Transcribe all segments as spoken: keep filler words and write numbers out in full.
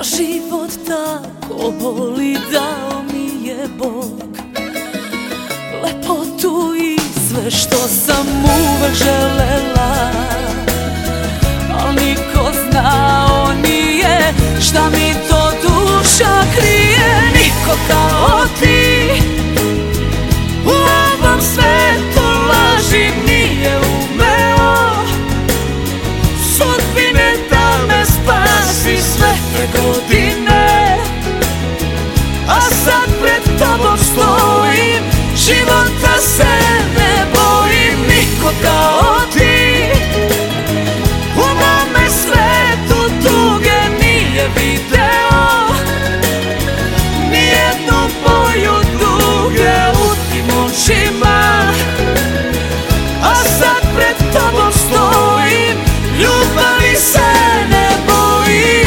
život tako boli, dao mi je Bog lepotu i sve što sam uvek želela, al niko znao nije šta mi to duša krije. Niko kao ti u ovom svetu laži nije umeo, sudbine da me spasi sve te godine, a sad pred tobom stojim, života se ne bojim. Niko kao ti u mome svetu tuge nije video, nijednu boju tuge u tim očima, a sad pred tobom stojim, ljubavi se ne bojim.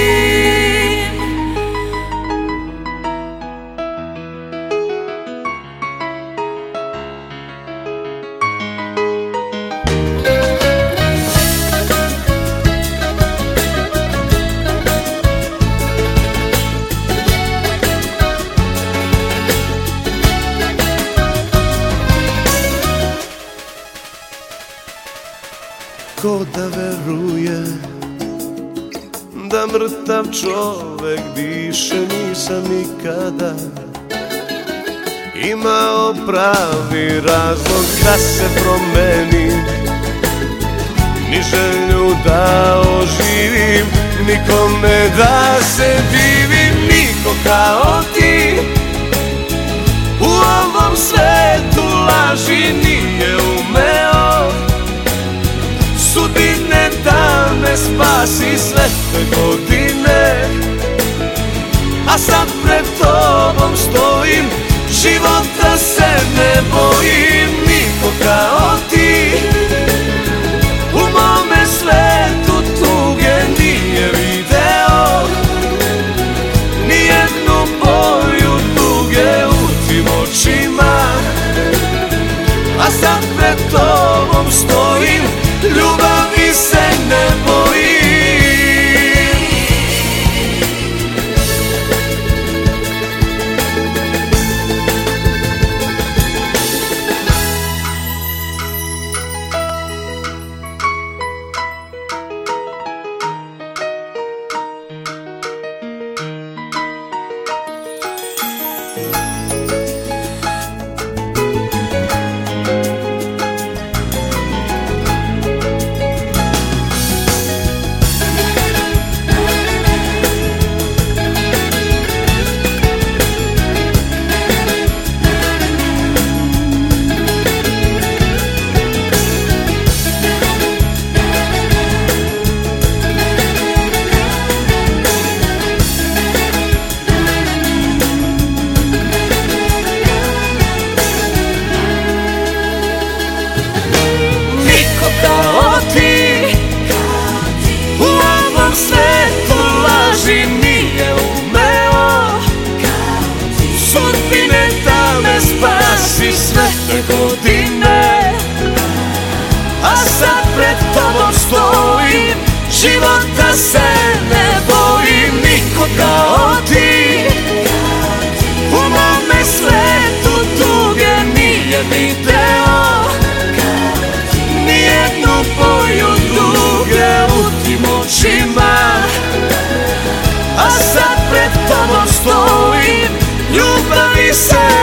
Ko da veruje da mrtav čovek diše, nisam nikada imao pravi razlog da se promeni, ni želju da oživim, nikome da se divim. Niko kao ti u ovom svetu laži nije umeo, sudbine da me spasi sve te godine, a sad pred tobom stojim, života se ne bojim. Niko kao ti u mome svetu tuge nije video, nijednu boju tuge u tim očima, a sad pred tobom stojim, ljubavi se ne bojim. Godine, a sad pred tobom stojim, života se ne bojim. Niko kao ti u mome svetu tuge nije video, nijednu boju tuge u tim očima, a sad pred tobom stojim, ljubavi se